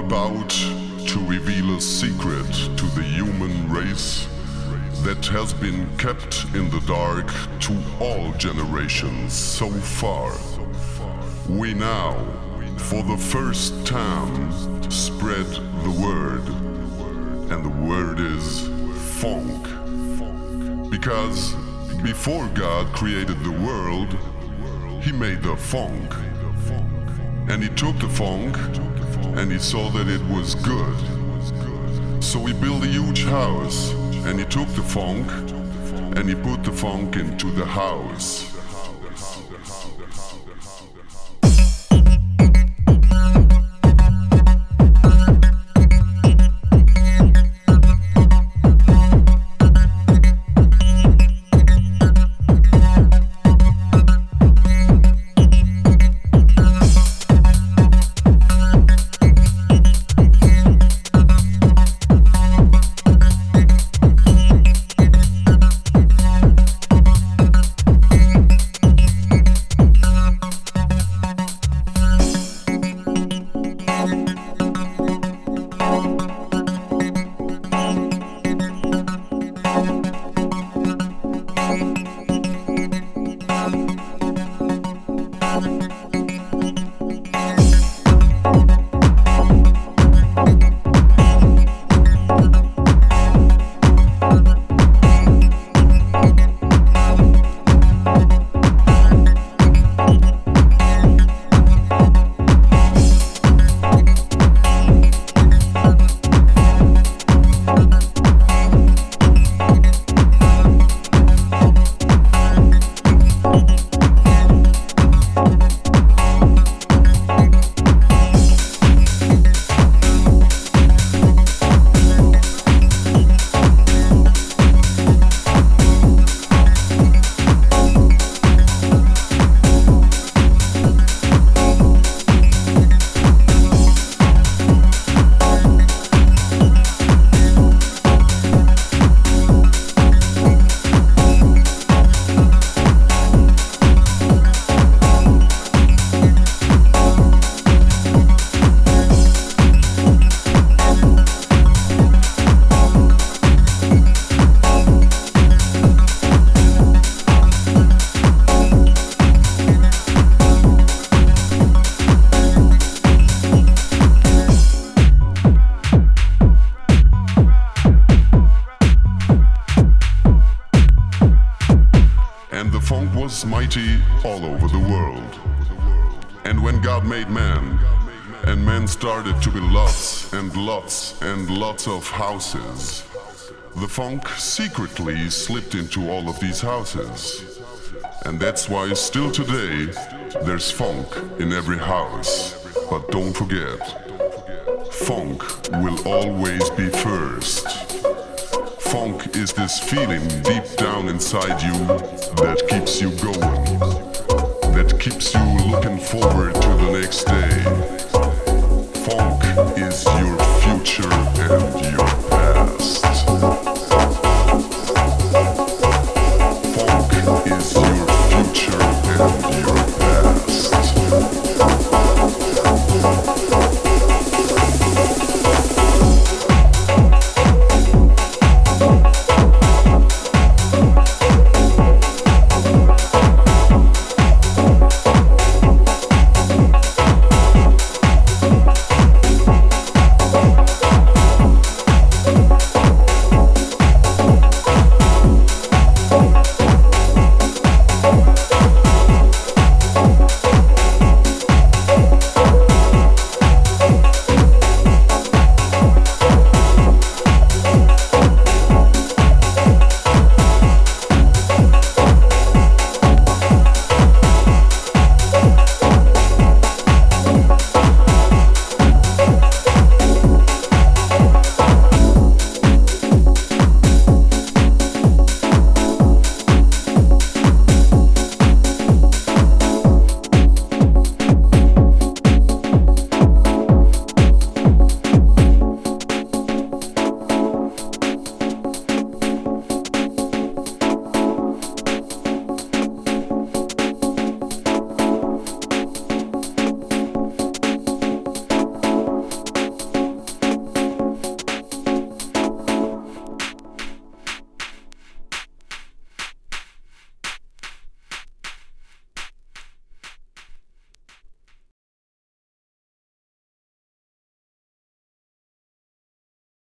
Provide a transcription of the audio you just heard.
about to reveal a secret to the human race that has been kept in the dark to all generations so far. We now, for the first time, spread the word, and the word is funk. Because before God created the world, He made the funk. And He took the funk and He saw that it was good. So He built a huge house and He took the funk and He put the funk into the house. Funk was mighty all over the world. And when God made man, and man started to build lots and lots and lots of houses, the funk secretly slipped into all of these houses. And that's why still today there's funk in every house. But don't forget, funk will always be first. Funk is this feeling deep down inside you that keeps you going, that keeps you looking forward to the next day.